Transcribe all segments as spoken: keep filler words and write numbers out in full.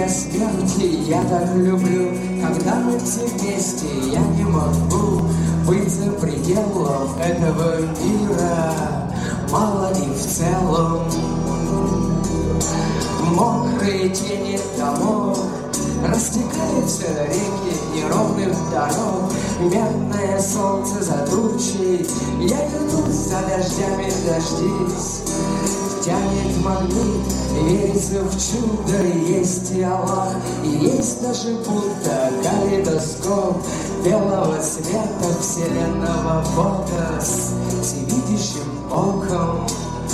мне смерти, я так люблю, когда мы все вместе, я не могу быть за пределом этого мира, мало и в целом. Мокрые тени домов, растекаются реки неровных дорог, медное солнце за тучей, я вернусь за дождями дождись. Тянет магнит, верится в чудо, есть и Аллах, и есть даже будто калейдоскоп белого света вселенного Бога с всевидящим оком.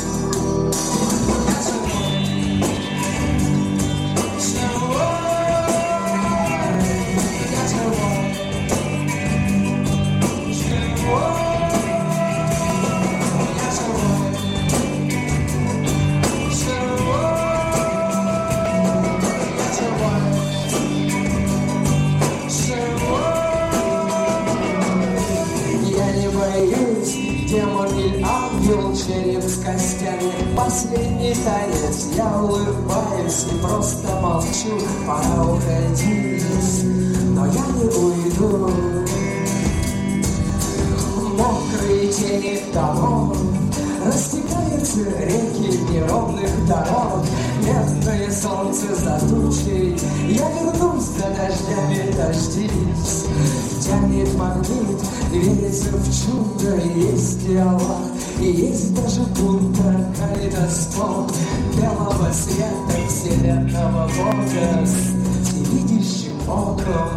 Демон или ангел, череп с костями, последний танец, я улыбаюсь и просто молчу, пора уходить, но я не уйду. Мокрые тени домов, растекаются реки неровных дорог, медное солнце за тучей, я вернусь за дождями дождись. Тянет магнит, верится в чудо, есть и Аллах, и есть даже будто калейдоскоп белого света вселенного Бога с всевидящим оком.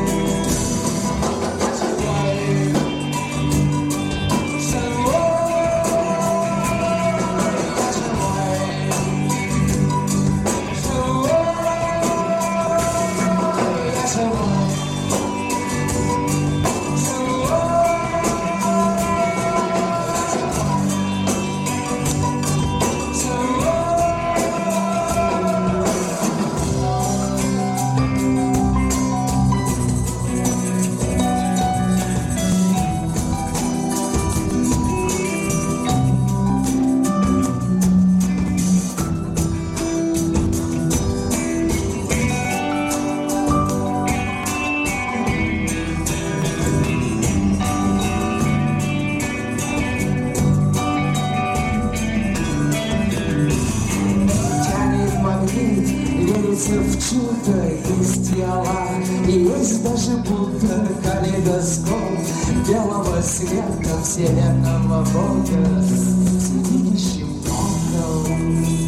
Верится в чудо, есть и Аллах, и есть даже будто калейдоскоп белого света вселенного Бога с всевидящим оком.